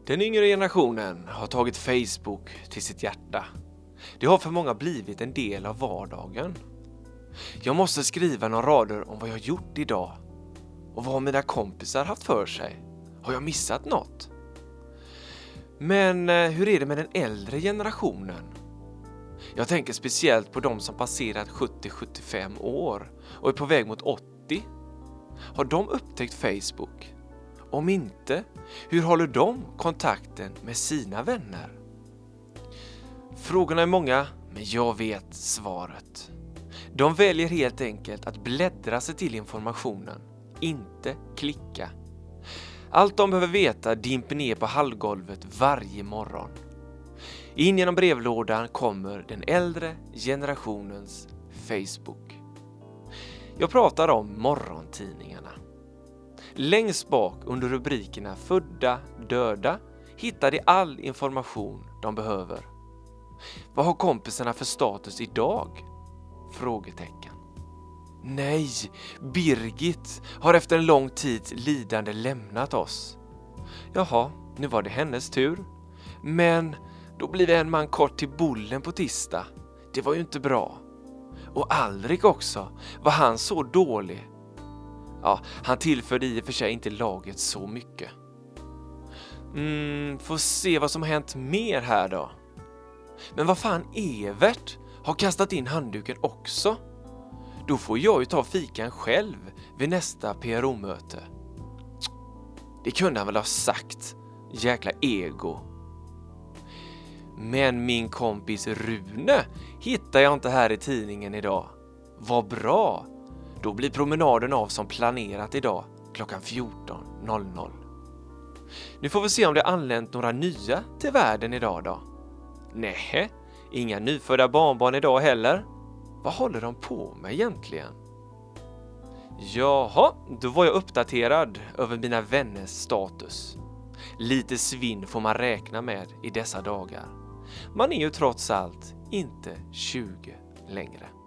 Den yngre generationen har tagit Facebook till sitt hjärta. Det har för många blivit en del av vardagen. Jag måste skriva några rader om vad jag gjort idag. Och vad har mina kompisar haft för sig? Har jag missat något? Men hur är det med den äldre generationen? Jag tänker speciellt på de som passerat 70-75 år och är på väg mot 80. Har de upptäckt Facebook? Om inte, hur håller de kontakten med sina vänner? Frågorna är många, men jag vet svaret. De väljer helt enkelt att bläddra sig till informationen, inte klicka. Allt de behöver veta dimper ner på hallgolvet varje morgon. In genom brevlådan kommer den äldre generationens Facebook. Jag pratar om morgontidningarna. Längst bak under rubrikerna födda, döda hittar de all information de behöver. Vad har kompisarna för status idag? Frågetecken. Nej, Birgit har efter en lång tids lidande lämnat oss. Jaha, nu var det hennes tur. Men då blir det en man kort till bollen på tisdag. Det var ju inte bra. Och Alrik också, var han så dålig? Ja, han tillförde i och för sig inte laget så mycket. Får se vad som har hänt mer här då. Men vad fan, Evert har kastat in handduken också. Då får jag ju ta fikan själv vid nästa PRO-möte. Det kunde han väl ha sagt. Jäkla ego. Men min kompis Rune hittar jag inte här i tidningen idag. Vad bra. Då blir promenaden av som planerat idag klockan 14.00. Nu får vi se om det anlänt några nya till världen idag då. Nej, inga nyfödda barnbarn idag heller. Vad håller de på med egentligen? Jaha, då var jag uppdaterad över mina vänners status. Lite svinn får man räkna med i dessa dagar. Man är ju trots allt inte 20 längre.